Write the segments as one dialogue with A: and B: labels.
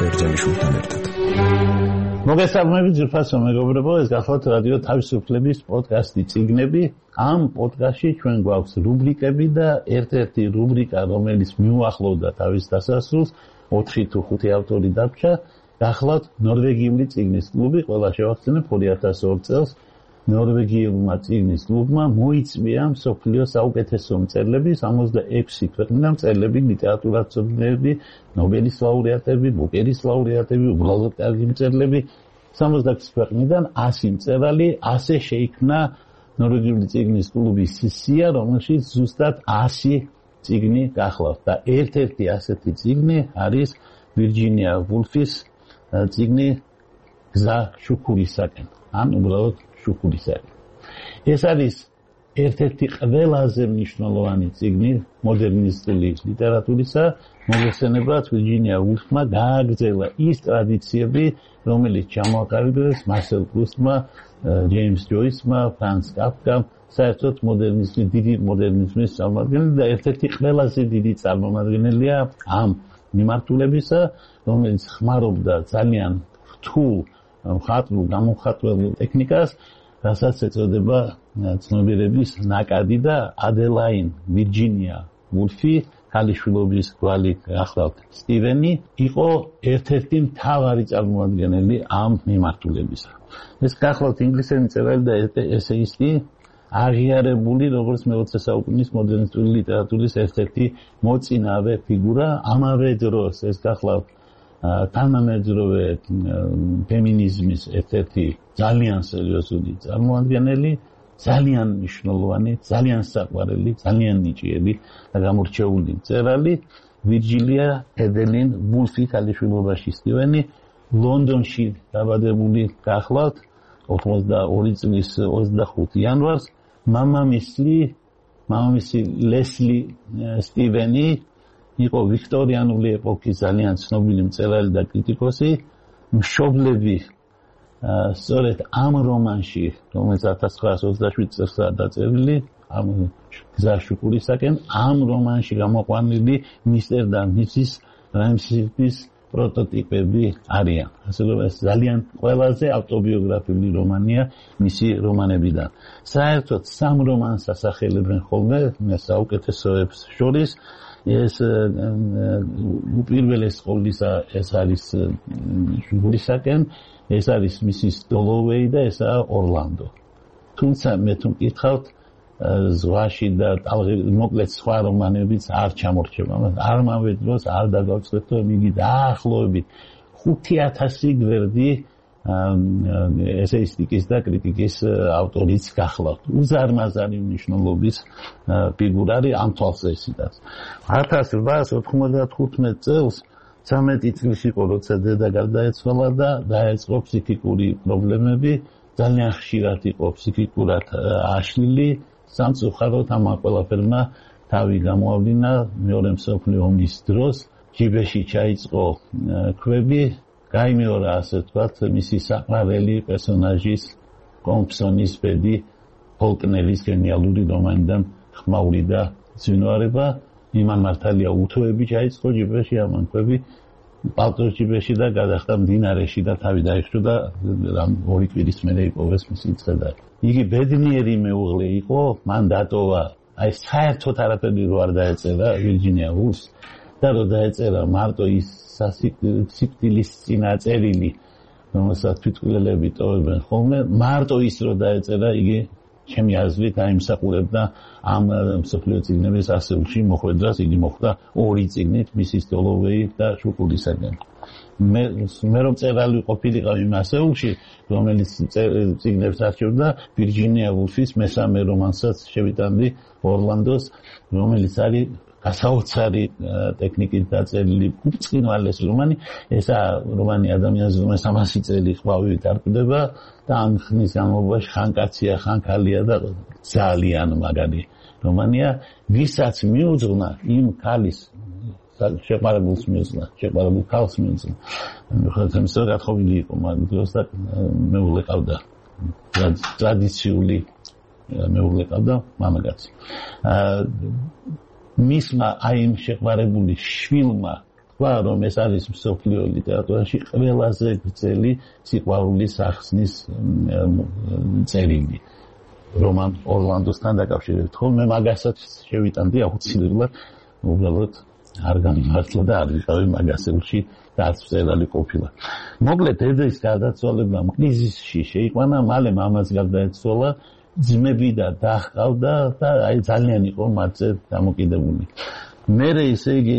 A: ბერძენიშვილთან ერთად.
B: მოგესალმებით ძვირფასო მეგობრებო, ეს გახლავთ რადიო თავისუფლების პოდკასტი წიგნები. ამ პოდკასტში ჩვენ გვაქვს რუბრიკები და ერთ-ერთი რუბრიკა, რომელიც მიუახლოვდა თავის დასასრულს, 4 თუ 5 ავტორი დარჩა, გახლავთ ნორვეგიული წიგნის კლუბი, ყველა შევახსენებ 2002 წელს. ნორვეგიულმა წიგნის კლუბმა მოიწვია მსოფლიოს საუკეთესო მწერლები 66 ქვეყნიდან მწერლები, ლიტერატურათმცოდნეები, ნობელის ლაურეატები, ბუკერის ლაურეატები, უბრალოდ კარგი მწერლები 66 ქვეყნიდან 100 მწერალი, ასე შეიქმნა ნორვეგიული წიგნის კლუბის სია, რომელშიც ზუსტად 100 წიგნი გახლავთ და ერთ-ერთი ასეთი წიგნი არის ვირჯინია ვულფის წიგნი გზა შუქურისაკენ, ან უბრალოდ შუქურისაკენ. ეს არის ერთ-ერთი ყველაზე მნიშვნელოვანი წიგნი მოდერნისტული ლიტერატურისა, მოგესალმებათ ვირჯინია ვულფმა გააგრძელა ის ტრადიციები, რომელიც ჩამოაყალიბეს მარსელ პრუსტმა, ჯეიმს ჯოისმა, ფრანც კაფკამ, საერთოდ დიდი მოდერნიზმის წარმომადგენელი და ერთ-ერთი ყველაზე დიდი წარმომადგენელია ამ მიმართულებისა, რომელიც ხმარობდა ძალიან რთულ მხატვრულ გამომხატველ ტექნიკას, რასაც ეწოდება ცნობიერების ნაკადი და ადელაინ ვირჯინია ვულფი, ქალიშვილობის გვალი გახლავთ სტივენი, იყო ერთ-ერთი მთავარი წარმომადგენელი ამ მიმართულებისა. ეს გახლავთ ინგლისელი მწერალი და ესეისტი, აღიარებული როგორც მე-20 საუკუნის მოდერნისტული ლიტერატურის ერთ-ერთი მოწინავე ფიგურა, ამავე დროს ეს გახლავთ თანამედროვე ფემინიზმის ერთ-ერთი ძალიან სერიოზული წარმომადგენელი, ძალიან მნიშვნელოვანი, ძალიან საყვარელი, ძალიან ნიჭიერი და გამორჩეული მწერალი ვირჯინია ედელინ ვულფი, ქალიშვილობაში სტივენი, ლონდონში დაბადებული გახლავთ 82 წლის 25 იანვარს, მამამისი ლესლი სტივენი იყო ვიქტორიანული ეპოქის ძალიან ცნობილი მწერალი და კრიტიკოსი. მშობლები სწორედ ამ რომანში, რომელიც 1927 წელსაა დაწერილი, ამ გზა შუქურისაკენ, ამ რომანში გამოყვანილი მისტერ და მისის რემსის პროტოტიპები არიან. ასე რომ ეს ძალიან ყველაზე ავტობიოგრაფიული რომანია მისი რომანებიდან. საერთოდ სამ რომანს ასახელებენ ხოლმე საუკეთესოებს შორის. ეს უპირველეს ყოვლისა ეს არის შუქურისაკენ, ეს არის მისის დოლოვეი და ესაა ორლანდო. თუმცა მე თუ მკითხავთ ზღვაში და მოკლედ სხვა რომანებიც არ ჩამორჩება, ამავე დროს არ დაგავწყვეტ, რომ იგი დაახლოებით 5000 გვერდი ესეისტიკის და კრიტიკის ავტორიც გახლავთ. უზარმაზარი მნიშვნელობის ფიგურარი ამ თვალსაზრისით. 1895 წელს 13 წლის იყო, როცა დედა გარდაეცვალა და დაეწყო ფსიქიკური პრობლემები, ძალიან ხშირად იყო ფსიქიკურად აშლილი, სამწუხაროდ ამ ყველაფერმა თავი გამოავლინა მეორე მსოფლიო ომის დროს, ჯიბეში ჩაიწყო ქვები, გაიმეორა ასე ვთქვათ მისი საყვარელი პერსონაჟის კომპსონის ბედი ფოლკნერის გენიალური რომანიდან ხმაური და ძინვარება, იმან მართალია უთოები ჩაიწყო ჯიბეში, ამან ქვები პალტოს ჯიბეში და გადახდა მდინარეში და თავი დაიხშო და ორი კვირის მერე იპოვეს მისი ცხედარი. იგი ბედნიერი მეუღლე იყო, მან დატოვა, აი საერთოდ არაფერი რო არ დაეწერა ვირჯინია ვულფს და რო დაეწერა მარტო ის სიკვდილის წინა წერილი, რომელსაც თვითმკვლელები ტოვებენ ხოლმე, მარტო ის რო დაეწერა, იგი ჩემი აზრით აიმსახურებდა ამ მსოფლიო წიგნების ასეულში მოხვედრას, იგი მოხვდა 2 წიგნით, მისის დოლოვეი და შუქურისაკენ. მე რომ წერალი ყოფილიყავ იმ ასეულში, რომელიც წიგნებს არჩევდა, ვირჯინია ვულფის მესამე რომანსაც შევიტანდი ორლანდოს, რომელიც არის გასაოცარი ტექნიკით დაწერილი უბრწყინვალეს რომანი. ესა რომანი ადამიანის რომელსაც 300 წელი ყვავი დარკვდება და ამ ხნის განმავლობაში ხანკაცია, ხანქალია და ძალიან მაგარი რომანია, ვისაც მიუძღვნა იმ ქალის შეყვარებულს მიუძღვნა, შეყვარებულ ქალს მიუძღვნა. მიუხედავად იმისა, რომ გათხოვილი იყო მაგ დროს და მეუღლე ყავდა, ტრადიციული მეუღლე ყავდა, მამაკაცი. მისმა აი იმ შეყვარებული შვილმა თქვა, რომ ეს არის მსოფლიო ლიტერატურაში ყველაზე გრძელი სიყვარულის სახსნის წერილი. რომან ორლანდოსთან დაკავშირებით. ხოლმე მაგასაც შევიტანდი აუცილებლად, უბრალოდ არ გამართლა და არ ვიყავი მაგასეულში და არც წერალი ყოფილა. მოკლედ, დედის გარდაცვალება კრიზისში შეიყვანა, მალე მამაც გარდაეცვალა, ძმები და და ჰყავდა და აი ძალიან იყო მათზე დამოკიდებული. მერე ისე იგი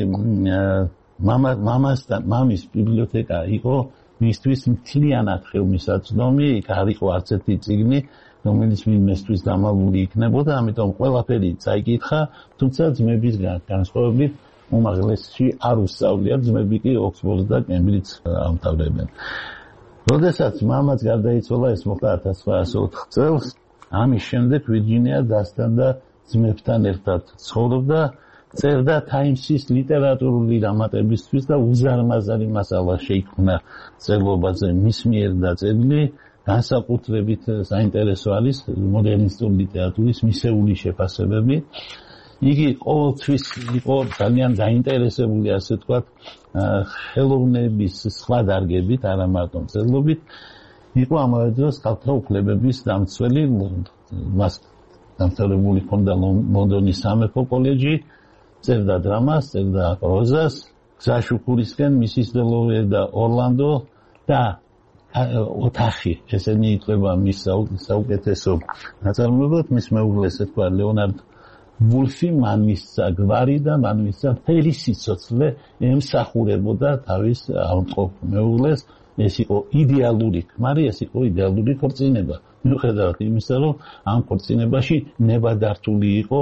B: მამასთან მამის ბიბლიოთეკა იყო მისთვის მთლიანად ხელმისაწვდომი, იქ არ იყო არც ერთი წიგნი, რომელიც მისთვის დამალული იქნებოდა, ამიტომ ყველაფერი წაიკითხა, თუმცა ძმების განსხვავებით უმაღლესში არ უსწავლია, ძმები კი ოქსფორდს და კემბრიჯს ამთავრებენ. როდესაც მამაც გარდაიცვალა, ეს მოხდა 1904 წელს, ამის შემდეგ ვირჯინია დასთან და ძმებთან ერთად ცხოვრობდა, წერდა Times-ის ლიტერატურული დამატებისთვის და უზარმაზარი მასალა შეიქმნა წერლობაზე მის მიერ დაწერილი, განსაკუთრებით საინტერესო არის მოდერნისტული ლიტერატურის მისეული შეფასებები. იგი ყოველთვის იყო ძალიან დაინტერესებული, ასე ვთქვათ, ხელოვნების სხვა დარგებით, არა მარტო მწერლობით. იყო ამავე დროს ქალთა უფლებების დამცველი, მას დამთავრებული ჰქონდა ლონდონის სამეფო კოლეჯი, წერდა დრამას, წერდა პროზას, გზაშუქურისკენ, მისის დელოვერ და ორლანდო და ოთახი, ესენი ითვლება მის საუკეთესო ნაწარმოებად, მის მეუღლეს ეთქვა ლეონარდ ვულფი, მან მისცა გვარი და მან მისცა მთელი სიცოცხლე ემსახურებოდა თავის ავადმყოფ მეუღლეს. ეს იყო იდეალური ქმარი, ეს იყო იდეალური ქორწინება. მიუხედავად იმისა, რომ ამ ქორწინებაში ნებადართული იყო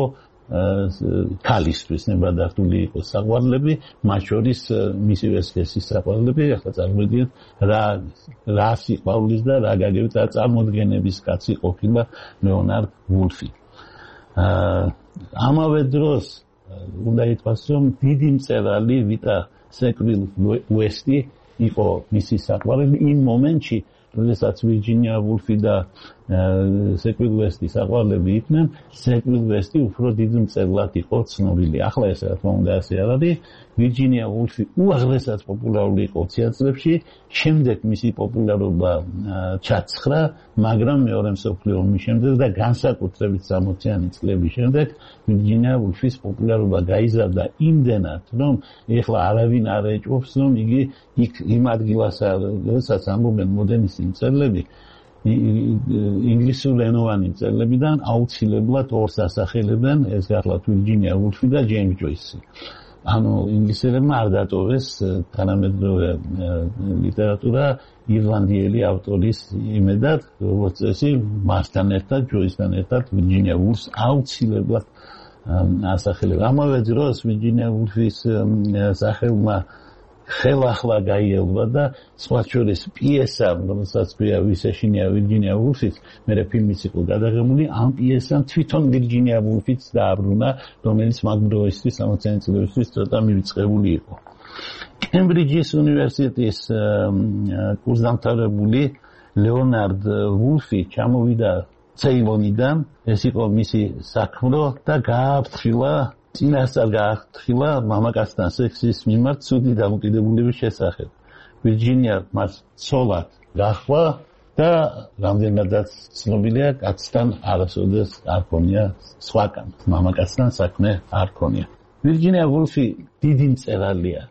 B: ქალისთვის, ნებადართული იყო საყვარლები, მათ შორის მისივე სქესის საყვარლები. ახლა წარმოიდგინეთ რა სიყვარულის და რა გაგებით და წარმოდგენების კაცი ყოფილა ლეონარდ ვულფი. ამავე დროს უნდა ითქვას, რომ დიდი მწერალი ვიტა სეკვილ უესტი იყო მისი საყვარელი იმ მომენტში, როდესაც ვირჯინია ვულფი და სეკვილ უესტი საყვარლები იყვნენ, სეკვილ უესტი უფრო დიდ მწერლად იყო ცნობილი. ახლა ეს რა თქმა უნდა ასე არ არის. ვირჯინია ვულფი უაღრესად პოპულარული იყო 20 წლებში, შემდეგ მისი პოპულარობა ჩაცხრა, მაგრამ მეორე მსოფლიო ომის შემდეგ და განსაკუთრებით 60-იანი წლების შემდეგ ვირჯინია ვულფის პოპულარობა გაიზარდა იმდენად, რომ ეხლა არავინ არ ეჭვობს, რომ იგი იქ იმ ადგილასაა, როდესაც ამბობენ მოდერნისტი მწერლები, ინგლისურენოვანი მწერლებიდან აუცილებლად ორს ასახელებენ, ეს გახლავთ ვირჯინია ვულფი და ჯეიმს ჯოისი. ანუ ინგლისელებმა არ დატოვეს თანამედროვე ლიტერატურა ირლანდიელი ავტორის იმედად, როგორც წესი, მასთან ერთად, ჯოისთან ერთად ვირჯინია ვულფს აუცილებლად ასახელებენ. ამავე დროს ვირჯინია ვულფის სახელმა ხელახლა გაიელვა და სხვა შორის პიესა, რომელსაც ქვია ვის ეშინია ვირჯინია ვულფის, მერე ფილმიც იყო გადაღებული, ამ პიესამ თვითონ ვირჯინია ვულფიც დააბრუნა, რომელიც მაგ დროისთვის 60-იანი წლებისთვის ცოტა მივიწყებული იყო. კემბრიჯის უნივერსიტეტის კურსდამთავრებული ლეონარდ ვულფი ჩამოვიდა ცეილონიდან, ეს იყო მისი საქმრო და გააფრთხილა წინასწარ გააფრთხილა მამაკაცთან სექსის მიმართ ცუდი დამოკიდებულების შესახებ. ვირჯინია მას ცოლად გაჰყვა და რამდენადაც ცნობილია, კაცთან არასოდეს არ ქონია სხვაკან, მამაკაცთან საქმე არ ქონია. ვირჯინია ვულფი დიდი მწერალია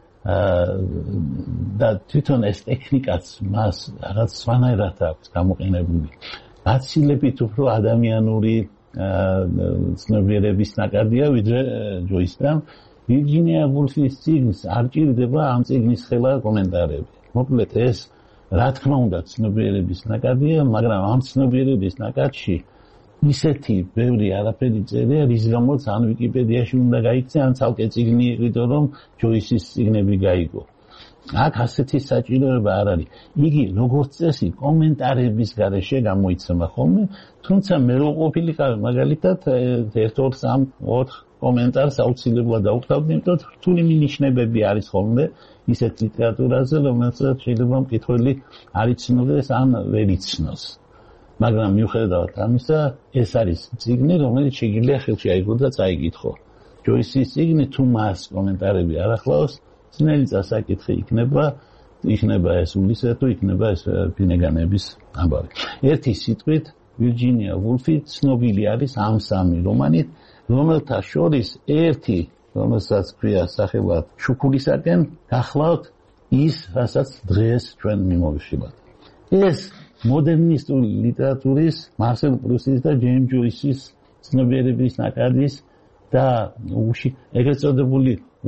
B: და თვითონ ეს ტექნიკაც მას რაღაც სხვანაირად აქვს გამოყენებული. გაცილებით უფრო ადამიანური ცნობიერების ნაკადია, ვიდრე ჯოისთან. ვირჯინია ვულფის წიგნს არ ჭირდება ამ წიგნის ხელა კომენტარები. მოკლედ ეს, რა თქმა უნდა, ცნობიერების ნაკადია, მაგრამ ამ ცნობიერების ნაკადში ისეთი ბევრი არაფერი წერია, რის გამოც ან ვიკიპედიაში უნდა გაიქცე, ან ცალკე წიგნი იყიდო, რომ ჯოისის წიგნები გაიგო. აქ ასეთი საჭიროება არ არის. იგი როგორც წესი კომენტარების გარეშე გამოიცემა ხოლმე, თუმცა მე რო ყოფილიყავი მაგალითად 1-2-3-4 კომენტარს აუცილებლად დავუხსნავდი, იმიტომ რომ რთული მინიშნებები არის ხოლმე ისეთ ლიტერატურაზე, რომელსაც შეიძლება მკითხველი არ იცნობს ან ვერ იცნობს. მაგრამ მიუხედავად ამისა, ეს არის წიგნი, რომელიც შეიძლება ხელში აიღო და წაიკითხო. ჯოისის წიგნი თუ მას კომენტარები არ ახლავს, ძნელი წასაკითხი იქნება ეს ულისე თუ იქნება ეს ფინეგანების ამბავი. ერთი სიტყვით ვირჯინია ვულფი ცნობილი არის ამ სამი რომანით, რომელთა შორის ერთი, რომელსაც ქვია სახელად შუქურისაკენ, გახლავთ ის, რასაც დღეს ჩვენ მიმოვიხილავთ. ეს მოდერნისტული ლიტერატურის მარსელ პრუსტის და ჯეიმს ჯოისის ცნობიერების ნაკადის და ეგრეთ წოდებული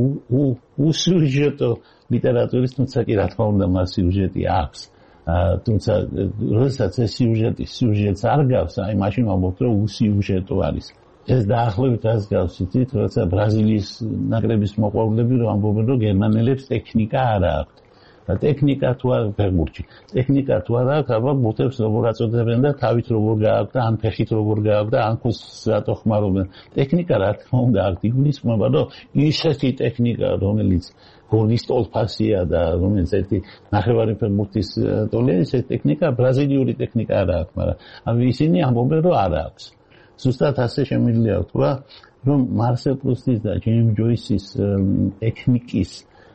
B: უსიუჟეტო ლიტერატურის, თუმცა კი რა თქმა უნდა მას სიუჟეტი აქვს. თუმცა როდესაც ეს სიუჟეტს არ გავს, აი მაშინ ვამბობთ, რომ უსიუჟეტო არის. ეს დაახლოებითას გავს, იცით, როცა ბრაზილიის ნაკრების მოყვარულები რომ ამბობენ, რომ გერმანელებს ტექნიკა არ აქვთ. და ტექნიკა თუ არ ფეხბურთში, ტექნიკა თუ არ აქვს, აბა ბუთებს როგორ აწოდებენ და თავით როგორ გააქვს და ან ფეხით როგორ გააქვს და ან ქოს რატო ხმარობენ. ტექნიკა რა თქმა უნდა აქვს, იგულისხმება, რომ ისეთი ტექნიკა, რომელიც გოლის ტოლფასია და რომელიც ერთი ნახევარი ფეხბურთის ტოლია, ეს ტექნიკა ბრაზილიური ტექნიკა არ აქვს, მაგრამ ისინი ამბობენ, რომ არ აქვს. ზუსტად ასე შემიძლია ვთქვა, რომ მარსელ პრუსტის და ჯეიმს ჯოისის ტექნიკის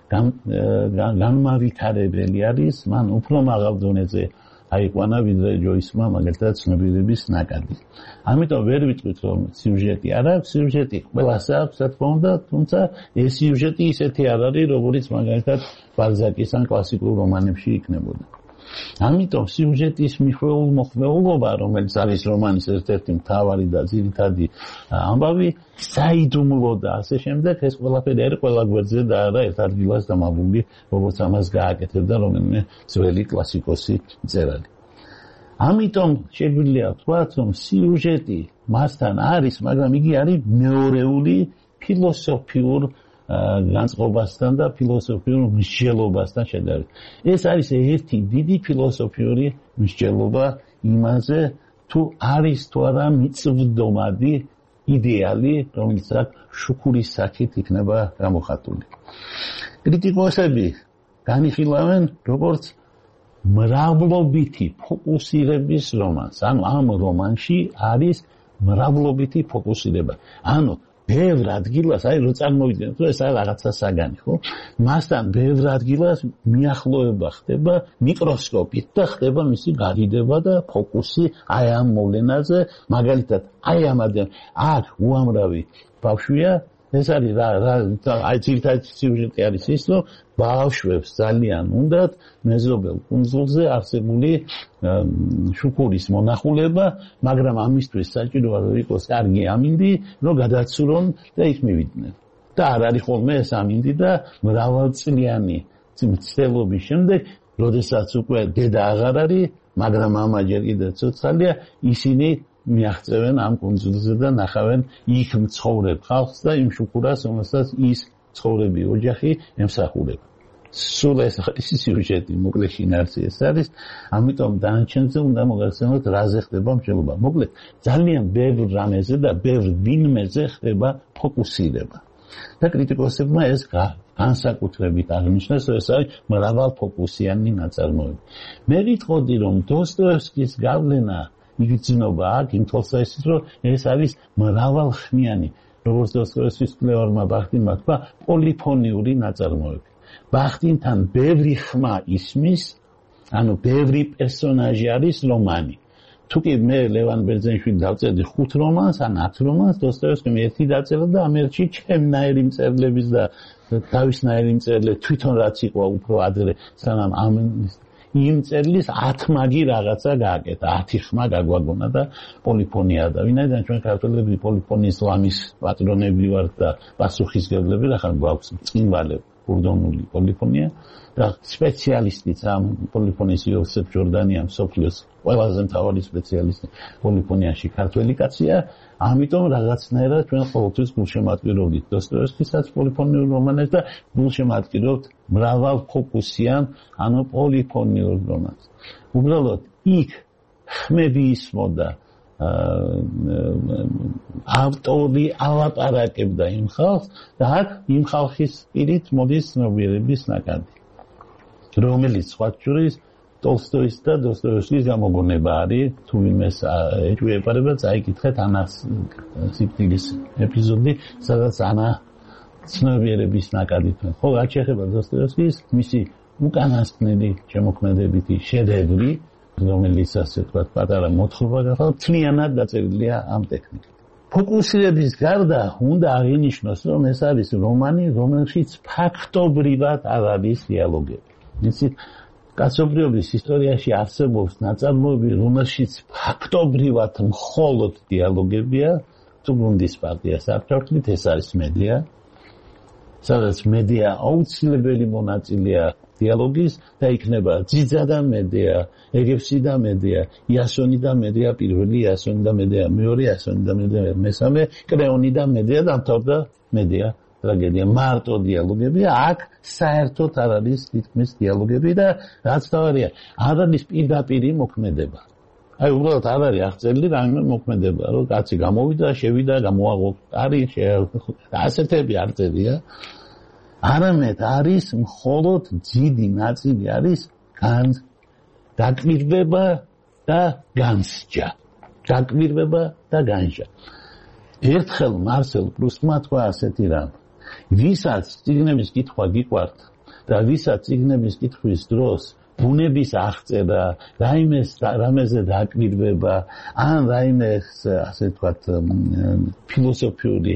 B: განმავითარებელი არის, მან უფრო მაღალ დონეზე აიყვანა ვიდრე ჯოისმა მაგალითად ცნობიერების ნაკადი. ამიტომ ვერ ვიტყვით, რომ სიუჟეტი არ აქვს, სიუჟეტი ყველას აქვს, რა თქმა უნდა, თუმცა ეს სიუჟეტი ისეთი არ არის, როგორც მაგალითად ბალზაკის ან კლასიკურ რომანებში იქნებოდა. ამიტომ სიუჟეტის მოხმეულობა, რომელიც არის რომანის ერთ-ერთი მთავარი და ძირითადი ამბავი, საიდუმლო და ასე შემდეგ, ეს ყველაფერი არის ყველა გვერდზე და არა ერთ ადგილას დამაბული, როგორც ამას გააკეთებდა რომელიმე ძველი კლასიკოსი მწერალი. ამიტომ შეგვიძლია ვთქვათ, რომ სიუჟეტი მასთან არის, მაგრამ იგი არის მეორეული ფილოსოფიურ განწყობასთან და ფილოსოფიურ მსჯელობასთან შედარებით. ეს არის ერთი დიდი ფილოსოფიური მსჯელობა იმაზე, თუ არის თუ არა მიწვდომადი იდეალი, რომელიც შუქურის სახით იქნება გამოხატული. კრიტიკოსები განიხილავენ როგორც მრავლობითი ფოკუსირების რომანს. ანუ ამ რომანში არის მრავლობითი ფოკუსირება. ანუ ბევრ ადგილას, აი რო წარმოვიდგინოთ, რომ ეს არის რაღაცა საგანი, ხო? მასთან ბევრ ადგილას მიახლოება ხდება მიკროსკოპით და ხდება მისი გადიდება და ფოკუსი აი ამ მოვლენაზე, მაგალითად, აი ამ აქ უამრავი ბავშვია, ეს არის აი ძირითადი სიუჟეტი არის ის, რომ ბავშვებს ძალიან უნდათ მეზობელ კუნძულზე არსებული შუქურის მონახულება, მაგრამ ამისთვის საჭიროა რომ იყოს კარგი ამინდი, რომ გადაცურონ და იქ მივიდნენ. და არ არის ხოლმე ეს ამინდი და მრავალწლიანი მცდელობის შემდეგ, როდესაც უკვე დედა აღარ არის, მაგრამ მამა ჯერ კიდევ ცოცხალია, ისინი მიაღწევენ ამ კუნძულზე და ნახავენ იქ მცხოვრებ ხალხს და იმ შუქურას, რომელსაც ის ცხოვრები ოჯახი ემსახურება. სულ ეს სიუჟეტი მოკლედ შინაარსი ეს არის, ამიტომ დანარჩენზე უნდა მოგახსენოთ რაზე ხდება მსჯელობა. მოკლედ ძალიან ბევრ რამეზე და ბევრ ვინმეზე ხდება ფოკუსირება. და კრიტიკოსებმა ეს განსაკუთრებით აღნიშნეს, რომ ეს არის მრავალფოკუსიანი ნაწარმოები. მე ვიტყოდი, რომ დოსტოევსკის გავლენა იგრძნობა აქ იმ თვალსაზრისით, რომ ეს არის მრავალხმიანი, როგორც დოსტოევსკის კვლევარმა ბახტინმა თქვა, პოლიფონიური ნაწარმოები. ბახტინთან ბევრი ხმა ისმის, ანუ ბევრი პერსონაჟი არის რომანი. თუ კი მე ლევან ბერძენიშვილი დავწერდი 5 რომანს ან 10 რომანს, დოსტოევსკიმ ერთი დაწერა და ამ ერთში ჩემნაირი მწერლების და თავისნაირი მწერლები თვითონ რაც იყო უფრო ადრე, სანამ ამ იმ წერლის 10 მაგი რაღაცა გააკეთა, 10 ხმა გაგვაგონა და პოლიფონია და ვინაიდან ჩვენ ქართველები პოლიფონიის ლამის პატრონები ვართ და პასუხისმგებლები, ახლა გვაქვს წინვალე კურდონული პოლიფონია და სპეციალისტიც ამ პოლიფონიის იოსებ ჯორდანია მსოფლიოს ყველაზე მთავარი სპეციალისტი პოლიფონიაში ქართველი კაცია, ამიტომ რაღაცნაირად ჩვენ ყოველთვის გულშემატკივრობთ დოსტოევსკისაც პოლიფონიურ რომანებს და გულშემატკივრობთ მრავალფოკუსიან, ანუ პოლიფონიურ რომანს. უბრალოდ იქ ხმები ისმოდა ავტორი ალაპარაკებდა იმ ხალხს და აქ იმ ხალხის პირით მოდის ცნობიერების ნაკადი, რომელიც სხვა შორის ტოლსტოის და დოსტოევსკის გამოგონება არის. თუ იმეს ეჭვიებარება, წაიკითხეთ ანას სიკვდილის ეპიზოდი, სადაც ანა ცნობიერების ნაკადით. ხო, რაც შეეხება დოსტოევსკის, მისი უკანასკნელი შემოქმედებითი შედევრი, რომელიც ასე ვთქვათ, პატარა მოთხრობა გახდა, მთლიანად დაწერილია ამ ტექნიკით. ფოკუსირების გარდა უნდა აღინიშნოს, რომ ეს არის რომანი, რომელშიც ფაქტობრივად არ არის დიალოგები. იცით, კაცობრიობის ისტორიაში არსებობს ნაწარმოები, რომელშიც ფაქტობრივად მხოლოდ დიალოგებია, თუ გუნდის პარტიას არ ჩავთვლით, ეს არის მედია, სადაც მედია აუცილებელი მონაწილეა დიალოგის და იქნება ძიძა და მედია, ეგევსი და მედია, იასონი და მედია პირველი, იასონი და მედია მეორე, იასონი და მედია მესამე, კრეონი და მედია დამთავრდა მედია ტრაგედია. მარტო დიალოგებია, აქ საერთოდ არ არის თითქმის დიალოგები და რაც თავარია, არ არის პირდაპირი მოქმედება. აი უბრალოდ არ არის აღწერილი რაიმე მოქმედება, რომ კაცი გამოვიდა, შევიდა, გამოაღო, არის ასეთები არ წერია. არამედ არის მხოლოდ ძიდი ნაწილი არის დაკვირვება და განსჯა. დაკვირვება და განსჯა. ერთხელ მარსელ პრუსტმა თქვა ასეთი რამ. ვისაც წიგნების კითხვა გიყვართ და ვისაც წიგნების კითხვის დროს ბუნების აღწერა, რამეზე დაკვირვება, ან რაიმე ასე ვთქვათ ფილოსოფიური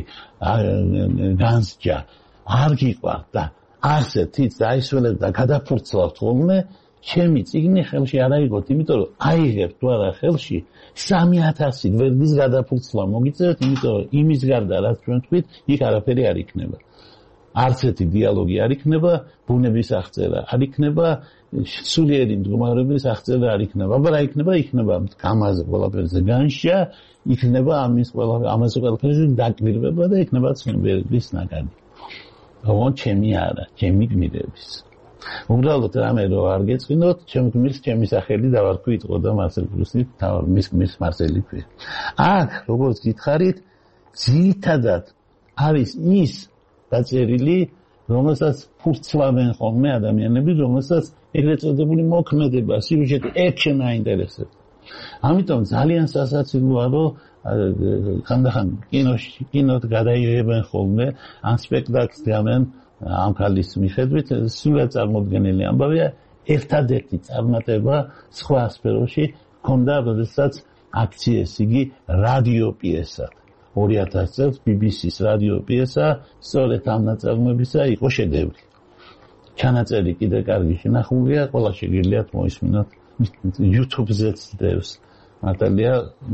B: განსჯა არ გიყვართ და ასეთიც დაისველეთ და გადაფურცლავთ ხოლმე, ჩემი წიგნი ხელში არ აიღოთ, იმიტომ რომ აიღებთ თუ არა ხელში 3000 გვერდის გადაფურცლა მოგიწევთ, იმიტომ რომ იმის გარდა რაც ჩვენ თქვით, იქ არაფერი არ იქნება. არც ერთი დიალოგი არ იქნება, ბუნების აღწერა არ იქნება, სულიერი მდგომარეობის აღწერა არ იქნება. აბა იქნება გამაზე ყველაფერზე განსჯა, იქნება ამაზე ყველაფერზე დაკვირვება და იქნება ცნობიერების ნაკადი. ოღონდ ჩემი არა, ჩემი გმირების. უბრალოდ რამე რო არ გეწყინოთ, ჩემ გმირს ჩემი სახელი დავარქვით და მარსელ პრუსტის მის გმირს მარსელი ქვია. აქ, როგორც გითხარით, ძირითადად არის ის დაწერილი, რომელსაც ფურცლავენ ხოლმე ადამიანები, რომელსაც ეგრეთ წოდებული მოქმედება, სიუჟეტი ექშენ აინტერესებს. ამიტომ ძალიან სასაცილოა, რომ ხანდახან კინოთ გადაიღებენ ხოლმე, ან სპექტაკლს დგამენ ამ ქალის მიხედვით, სულად წარმოდგენილი ამბავია, ერთადერთი წარმატება სხვა სფეროში ჰქონდა, როდესაც აქციეს იგი რადიო პიესად. 2000 წელს BBC-ს რადიო პიესა, სწორედ ამ ნაწარმოებისა იყო შედევრი. ჩანაწერი კიდე კარგი შენახულია, ყველა შეგიძლიათ მოისმინოთ, YouTube-ზეც დევს. მართალია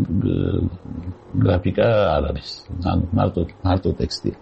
B: გრაფიკა არ არის, ანუ მარტო ტექსტია.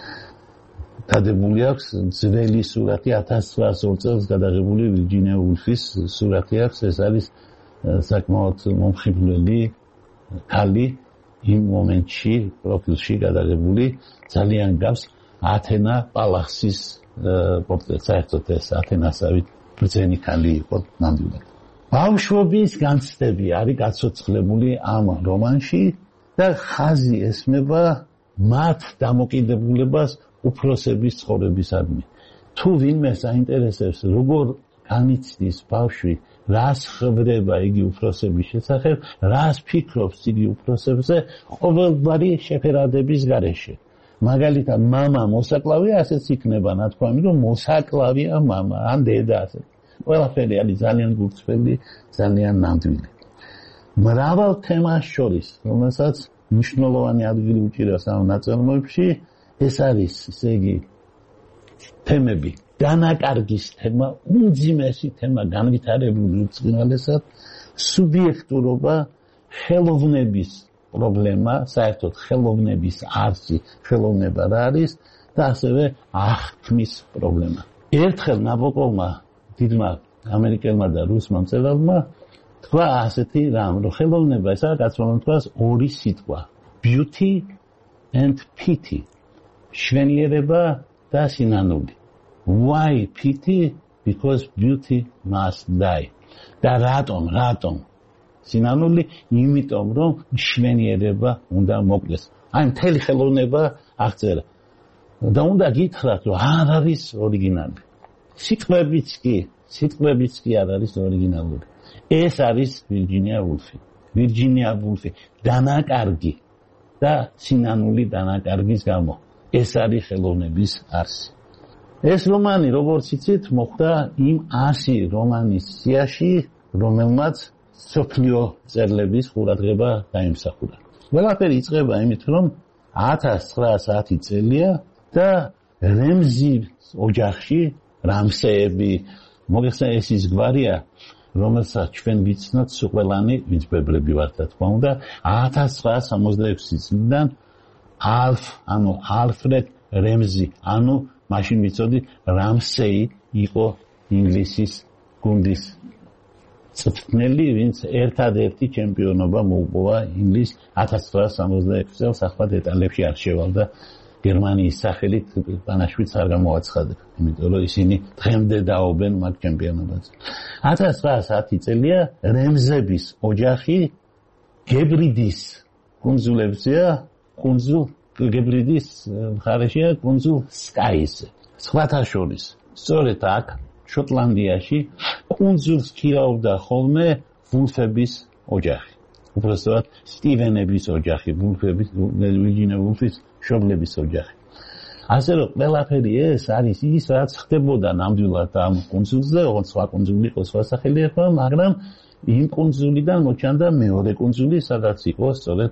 B: დადებული აქვს ძველი სურათი 1902 წელს გადაღებული ვირჯინია ულფის სურათი აქვს, ეს არის საკმაოდ მომხიბვლელი ქალი იმ მომენტში პროფილში გადაღებული, ძალიან გავს ათენა პალახსის პორტრეტს, საერთოდ ეს ათენასავით ბრძენი ქალი იყო ნამდვილად. ბავშვობის განცდები არის გაცოცხლებული ამ რომანში და ხაზი ესმება მათ დამოკიდებულებას უფროსების ცხოვრებისადმი. თუ ვინმე საინტერესებს, როგორ განიცდის ბავშვი, რას ხვდება იგი უფროსების შესახებ, რას ფიქრობს იგი უფროსებზე, ყოველგვარი შეფერადების გარეშე. მაგალითად, მამა მოსაკლავია, ასეც იქნება ნათქვამი, რომ მოსაკლავია მამა, ან დედა ასე. ყველაფერი არის ძალიან გულწრფელი, ძალიან ნამდვილი. მრავალ თემას შორის, რომელსაც მნიშვნელოვანი ადგილი უჭირავს ამ ნაწარმოებში, ეს არის, ესე იგი, თემები. დანაკარგის თემა, უმძიმესი თემა, განვითარებული უწყინვალესად, სუბიექტურობა, ხელოვნების პრობლემა, საერთოდ ხელოვნების არსი, ხელოვნება რა არის და ასევე აღქმის პრობლემა. ერთხელ ნაბოკოვმა, დიდმა ამერიკელმა და რუსმა მწერალმა თქვა ასეთი რამ, რომ ხელოვნება ეს არის გაცვალოს ორი სიტყვა, beauty and pity. შვენიერება და სინანული. Why pity? Because beauty must die. და რატომ? სინანული, იმიტომ რომ შვენიერება უნდა მოკლეს. აი მთელი ხელოვნება აღწერა. და უნდა გითხრათ, რომ არ არის ორიგინალი. სიტყვებიც კი არ არის ორიგინალური. ეს არის ვირჯინია ვულფი. დანაკარგი და სინანული დანაკარგის გამო. ეს არის ხელოვნების არსი. ეს რომანი, როგორც იცით, მოხდა იმ 100 რომანის სიაში, რომელმაც სოფლიო წერლების ყურადღება დაიმსახურა. ყველაფერი იწყება იმით, რომ 1910 წელია და რემზის ოჯახში რამსეები, მოგეხსენე ეს ის გვარია, რომელსაც ჩვენ ვიცნოთ სუყველანი ვინცბებრები ვართ, რა თქმა უნდა, 1966 წლიდან ალფრედ რემზი, მაშინ ვიცოდი რამსეი იყო ინგლისის გუნდის წვრთნელი, ვინც ერთადერთი ჩემპიონობა მოუპოვა ინგლისს 1966 წელს, ახლა დეტალებში არ შევალდა გერმანიის სახელით პანაშვიდს არ გამოაცხადებ, იმიტომ რომ ისინი დღემდე დაობენ მაგ ჩემპიონობაზე. 1910 წელია რემზების ოჯახი გებრიდის კუნძულებზეა, კუნძულ გებრიდის მხარეშია კუნძულ სკაიზე. სხვათა შორის, სწორედ აქ შოტლანდიაში კუნძულს ქირავდა ხოლმე ვულფების ოჯახი. უბრალოდ სტივენების ოჯახი, ვირჯინია ვულფის მშობლების ოჯახი. ასე რომ ყველაფერი ეს არის ის, რაც ხდებოდა ნამდვილად ამ კუნძულზე, ოღონდ სხვა კუნძული იყო, სხვა სახელი ერქვა, მაგრამ იმ კუნძულიდან მოჩანდა მეორე კუნძული, სადაც იყო სწორედ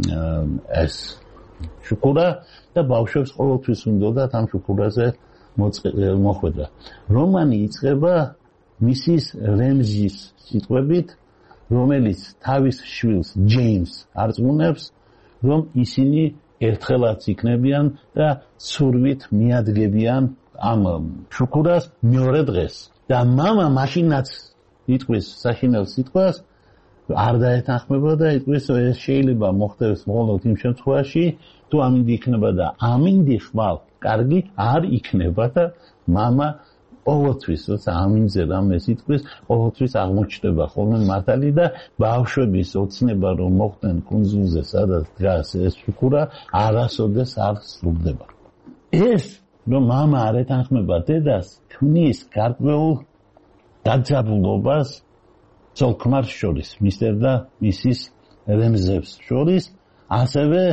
B: ეს შუქურა და ბავშვებს ყოველთვის უნდათ ამ შუქურაზე მოხვედრა. რომანი იწყება მისის რემზის სიტყვებით, რომელიც თავის შვილს ჯეიმს არწმუნებს, რომ ისინი ერთხელაც იქნებიან და ცურვით მიადგებიან ამ შუქურას მეორე დღეს. და მამა მაშინაც იტყვის საშინელ სიტყვას, არ დაეთანხმება და იტყვის, რომ ეს შეიძლება მოხდეს მხოლოდ იმ შემთხვევაში, თუ ამინდი იქნება და ამინდი ხვალ კარგი არ იქნება და მამა ყოველთვის, როცა ამინძე რამეს იტყვის, ყოველთვის აღმოჩნდება ხოლმე მართალი და ბავშვების ოცნება, რომ მოხვდნენ კუნძულზე, სადაც დგას ეს შუქურა, არასოდეს არ სრულდება. ეს, რომ მამა არ ეთანხმება დედას, ქმნის გარკვეულ დაძაბულობას ცოლ-ქმარს შორის, მისტერ და მისის რემზებს შორის, ასევე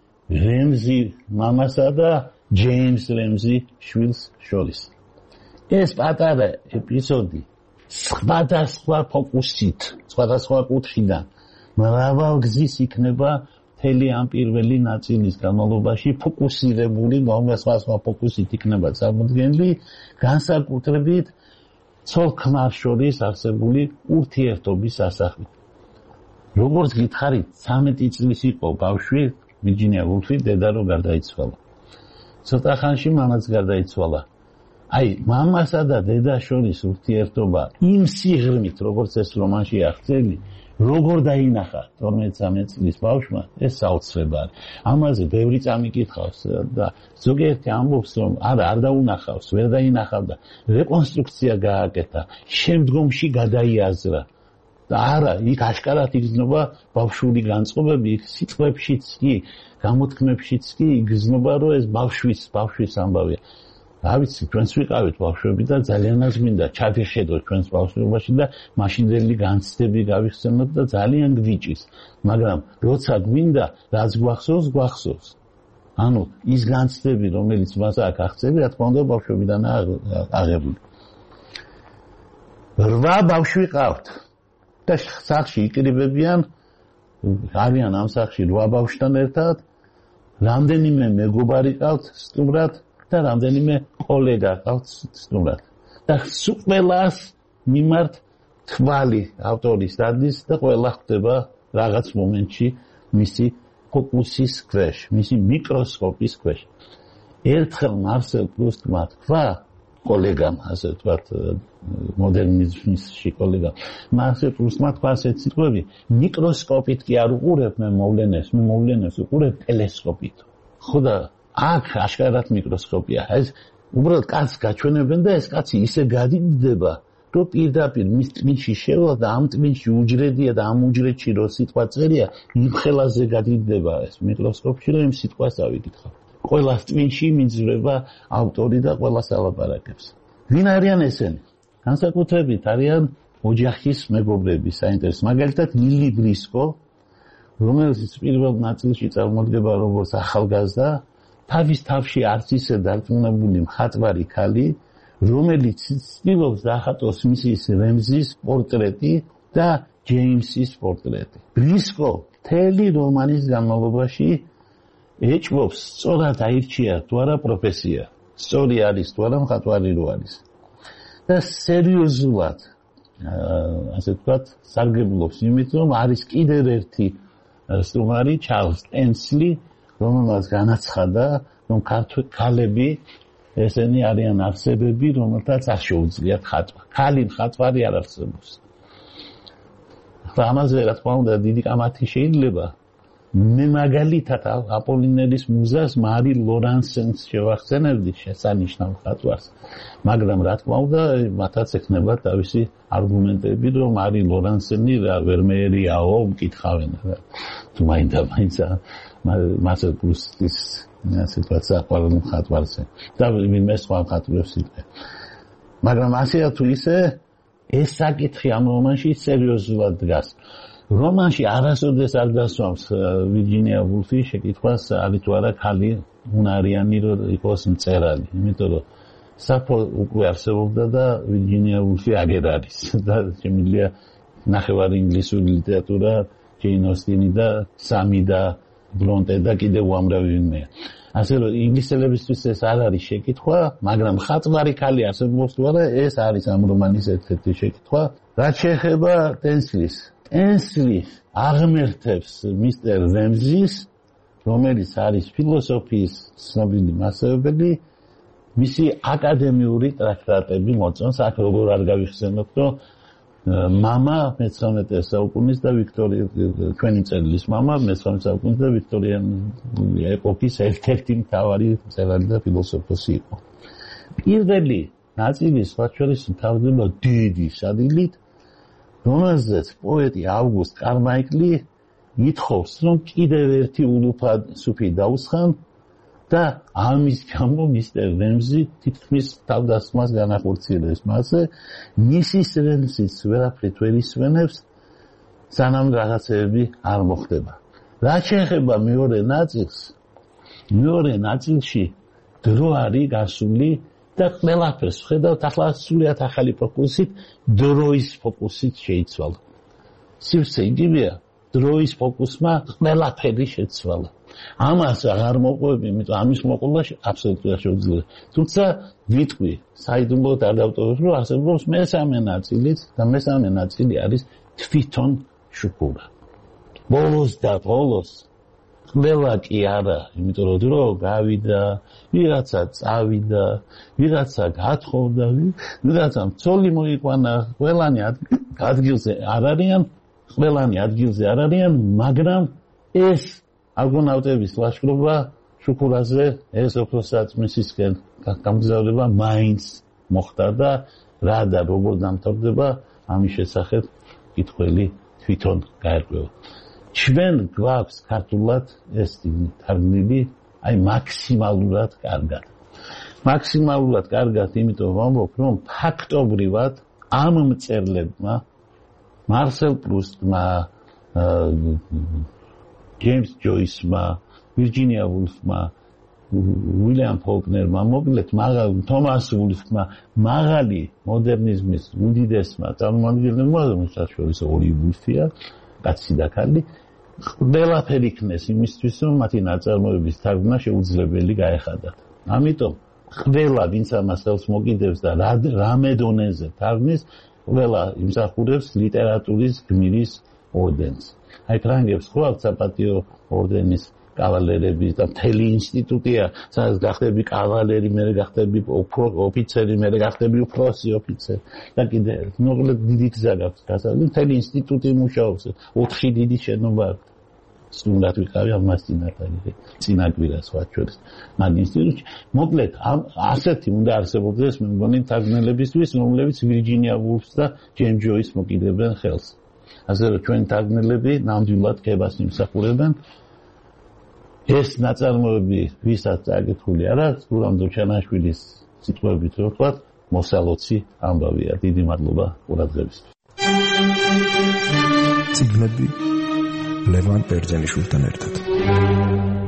B: რემზი მამასა და ჯეიმს რემზი შვილს შორის. ეს პატარა ეპიზოდი სხვადასხვა ფოკუსით, სხვადასხვა კუთხიდან მრავალგზის იქნება მთელი ამ პირველი ნაწილის განმავლობაში ფოკუსირებული, სხვადასხვა ფოკუსით იქნება წარმოდგენილი, განსაკუთრებით ცოლ-ქმარს შორის არსებული ურთიერთობის ასახით. როგორც გითხარით, 13 წლის იყო ბავშვი, ვირჯინია ვულფი, დედა რო გარდაიცვალა. ცოტა ხანში მამაც გარდაიცვალა. აი, მამასა და დედას შორის ურთიერთობა იმ სიღრმით, როგორც ეს რომანში აღწერილი, როგორ დაინახა 12-13 წლის ბავშვმა, ეს საოცრება არის. ამაზე ბევრი წამიკითხავს და ზოგიერთი ამბობს, რომ არ დაუნახავს, ვერ დაინახავდა, რეკონსტრუქცია გააკეთა, შემდგომში გადაიაზრა. და არა, იქ აშკარად იგრძნობა ბავშვური განწყობები, იქ სიტყვებშიც კი, გამოთქმებშიც კი იგრძნობა, რომ ეს ბავშვის ამბავია. რა ვიცი, ჩვენც ვიყავით ბავშვები და ძალიანაც მინდა ჩავიხედოთ ჩვენს ბავშვობაში და მაშინდელი განცდები გავიხსენოთ და ძალიან გვიჭის. მაგრამ როცა გვინდა, რაც გვახსოვს. ანუ ის განცდები, რომელიც მას აქ აღწევი, რა თქმა უნდა, ბავშვებიდანაა აღებული. 8 ბავშვი ყავთ და სახლში იკრიბებიან, არიან ამ სახლში 8 ბავშვთან ერთად, რამდენიმე მეგობარი ყავთ სტუმრად და რამდენიმე კოლეგა ყავთ სტუმრად. და ყველას მიმართ თვალი ავტორის დადის და ყველა ხდება რაღაც მომენტში მისი ფოკუსის ქვეშ, მისი მიკროსკოპის ქვეშ. ერთხელ მარსელ პრუსტმა თქვა კოლეგამ, ასე ვთქვათ, მოდერნიზმში კოლეგამ, მარსელ პრუსტმა თქვა ასეთ სიტყვები, მიკროსკოპით კი არ უყურებ მე მოვლენებს უყურებ ტელესკოპით. ხო და აქ აშკარად მიკროსკოპია. ეს უბრალოდ კაცს გაჩვენებენ და ეს კაცი ისე გადიდდება, რომ პირდაპირ მის ტვინში შევა და ამ ტვინში უჯრედია და ამ უჯრედში რო სიტყვა წერია, იმ ხელაზე გადიდდება ეს მიკროსკოპში, რომ იმ სიტყვას ავიკითხავ. ყველა ტვინში მიძვრება ავტორი და ყველას ალაპარაკებს. ვინ არიან ესენი? განსაკუთრებით არიან ოჯახის მეგობრები, საინტერესო. მაგალითად, ლილი ბრისკო, რომელიც პირველ ნაწილში წარმოდგება როგორც ახალგაზრდა, თავის თავში არც ისე დარწმუნებული მხატვარი ქალი, რომელიც ცდილობს დაახატოს მისის რემზის პორტრეტი და ჯეიმსის პორტრეტი. ბრისკო მთელი რომანის განმავლობაში ეჭვობს სწორად აირჩია თუ არა პროფესია, სწორი არის თუ არა მხატვარი რო არის. და სერიოზულად ასე ვთქვათ, სარგებლობს იმით, რომ არის კიდევ ერთი სტუმარი, ჩარლზ ტენსლი, რომელმაც განაცხადა, რომ ქალები ესენი არიან არსებები, რომელთაც არ შეუძლიათ ხატვა. ქალი მხატვარი არ არსებობს. ახლა ამაზე რა თქმა უნდა დიდი კამათი შეიძლება. მე მაგალითად აპოლინერის მუზას მარი ლორანსენს შევახსენებდი შესანიშნავ მხატვარს. მაგრამ რა თქმა უნდა მათაც ექნება თავისი არგუმენტები, რომ მარი ლორანსენი ვერ მეერიაო, მკითხავენ რა. თუ მაინდა მასე პრუსტის ასე ვთქვათ საყვარელ მხატვარზე. და ვინმე სხვა მხატვრებს იტყვე. მაგრამ ასეა თუ ისე ეს საკითხი ამ რომანში სერიოზულად დგას. რომანში არასოდეს არ დასვამს ვირჯინია ვულფი შეკითხვას არის თუ არა ქალი უნარიანი რომ იყოს მწერალი. იმიტომ რომ საფო უკვე არსებობდა და ვირჯინია ვულფი აგერ არის. და შემიძლია ნახევარი ინგლისური ლიტერატურა, ჯეინ ოსტინი და სამი და ბრონტე და კიდევ უამრავი ვინმეა. ასე რომ ინგლისელებისთვის ეს არ არის შეკითხვა, მაგრამ მხატვარი ქალი არსებობს თუ არა, ეს არის ამ რომანის ერთ-ერთი შეკითხვა. რაც შეეხება ტენსლის ტენსლი აღმერთებს მისტერ რემზის, რომელიც არის ფილოსოფიის ცნობილი მასწავლებელი, მისი აკადემიური ტრაქტატები მოწონს. აქ როგორ არ გავიხსენოთ, რომ მამა მე-19 საუკუნის და ვიქტორია ჩვენი წელს მამა მე-19 საუკუნის და ვიქტორიანული ეპოქის ერთ-ერთი მთავარი მწერალი და ფილოსოფოსი იყო. პირველი ნაწილი სხვა შორის მთავრდება დიდი სადილით, რომელზეც პოეტი ავგუსტ კარმაიკლი ითხოვს, რომ კიდევ ერთი სუფი დაუსხან და ამის გამო მისტერ რემზი თითქმის თავდასხმას განახორციელებს მასზე, მისის რემზის ვერაფრით ვერ ისვენებს, სანამ რაღაცეები არ მოხდება. რაც შეეხება მეორე ნაწილს, მეორე ნაწილში დრო არის გასული და ყველაფერს ხედავთ ახლა სულიად ახალი ფოკუსით, დროის ფოკუსით შეიცვალა. სივსე იგივეა, დროის ფოკუსმა ყველაფერი შეცვალა. ამას აღარ მოყვები, იმიტომ ამის მოყოლა აბსოლუტურად შეუძლია. თუმცა ვიტყვი, საიდუმლოდ არ დავტოვებ, რომ არსებობს მესამე ნაწილიც და მესამე ნაწილი არის თვითონ შუქურა. ბოლოს და ბოლოს ყველა კი არა, იმიტომ რომ დრო გავიდა, ვიღაცა წავიდა, ვიღაცა გათხოვდა, ვიღაცა ცოლი მოიყვანა, ყველანი ადგილზე არ არიან, მაგრამ ეს არგონავტების ლაშქრობა შუქურაზე ეს ოქროსაწმისისკენ გამგზავრება მაინც მოხდა და რა და როგორ დამთავრდება ამის შესახებ კითხველი თვითონ გაერკვევა. ჩვენ გვაქვს ქართულად ეს თარგმნილი აი მაქსიმალურად კარგად. მაქსიმალურად კარგად იმიტომ ვამბობ, რომ ფაქტობრივად ამ მწერლებმა მარსელ პრუსტმა, ჯეიმს ჯოისმა, ვირჯინია ვულფმა, უილიამ ფოლკნერმა, მოკლედ თომას ვულფმა, მაღალი მოდერნიზმის უდიდესმა წარმომადგენლებმა, რომელსაც შორის ორი ვულფია, კაცი და ქალი, ყველაფერი იქნეს იმისთვის, რომ მათი ნაწარმოების თარგმნა შეუძლებელი გაეხადათ. ამიტომ ყველა, ვინც ამას ხელს მოკიდებს და რამე დონეზე თარგმნის, ყველა იმსახურებს ლიტერატურის გმირის ორდენს. აი ფრანგებს ხვალ საპატიო ორდენის კავალერები და მთელი ინსტიტუტია, სადაც გახდები კავალერი, მერე გახდები ოფიცერი, მერე გახდები უფროსი ოფიცერი და კიდე მოკლედ დიდი გზა გაქვს გასავლელი, მთელი ინსტიტუტი მუშაობს, 4 დიდი შენობა აქვს. სტუმრად ვიყავი ამას წინაკვირა სხვა შორის მაგ ინსტიტუტში. მოკლედ ასეთი უნდა არსებობდეს მე მგონი თარგმნელებისთვის, რომლებიც ვირჯინია ვულფს და ჯეიმს ჯოისს მოკიდებენ ხელს. ასე რომ ჩვენი თარგმნელები ნამდვილად ქებას იმსახურებენ. ეს ნაწარმოები ვისაც წაკითხული არ აქვს, გურამ დოჩანაშვილის სიტყვებით რო ვთქვათ, მოსალოცი ამბავია. დიდი მადლობა ყურადღებისთვის.
A: ციგნები ლევან ბერძენიშვილთან ერთად.